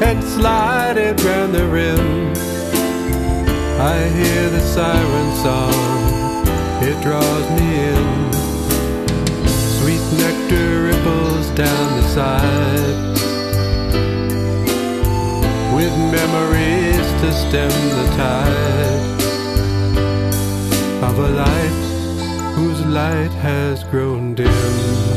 and sliding round the rim. I hear the siren song, it draws me in. Sweet nectar ripples down the side, with memories to stem the tide of a life whose light has grown dim.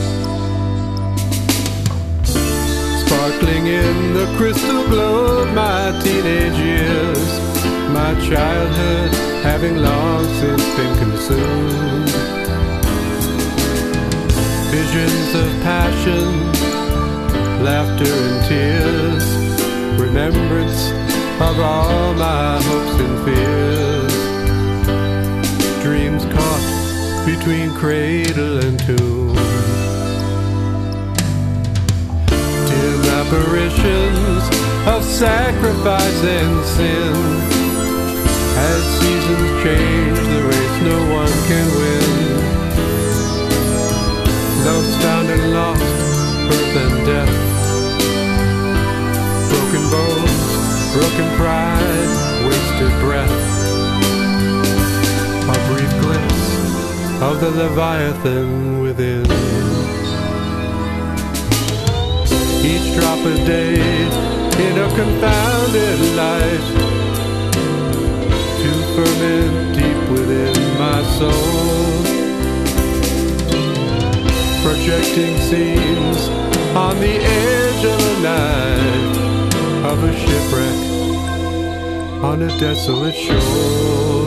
Sparkling in the crystal glow of my teenage years, my childhood having long since been consumed. Visions of passion, laughter and tears, remembrance of all my hopes and fears. Dreams caught between cradle and tomb. Dim apparitions of sacrifice and sin. As seasons change, the race no one can win. Love's found and lost, birth and death. Broken bones, broken pride, wasted breath. A brief glimpse of the Leviathan within. Each drop a day in a confounded light, to ferment deep within my soul, projecting scenes on the edge of a night, of a shipwreck on a desolate shore.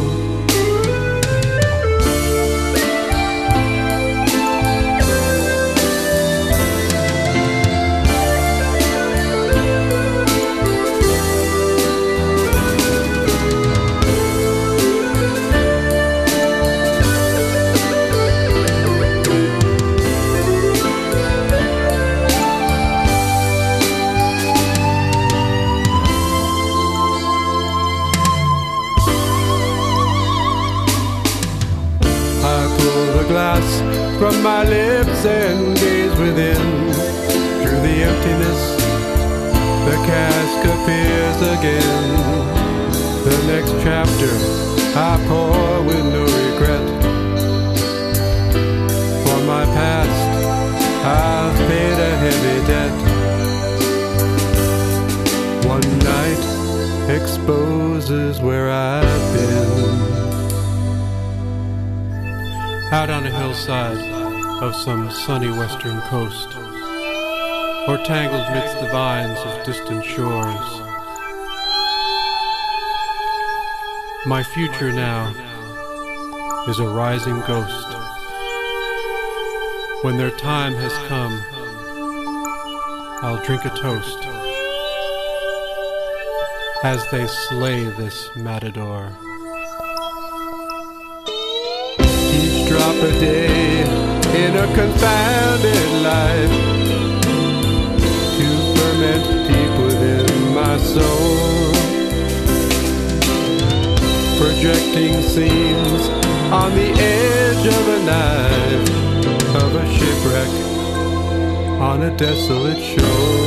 Glass from my lips and gaze within. Through the emptiness, the cask appears again. The next chapter I pour with no regret. For my past, I've paid a heavy debt. One night exposes where I've been. Out on a hillside of some sunny western coast, or tangled midst the vines of distant shores. My future now is a rising ghost. When their time has come, I'll drink a toast as they slay this matador. Drop a day in a confounded life, to ferment deep within my soul, projecting scenes on the edge of a night, of a shipwreck on a desolate shore.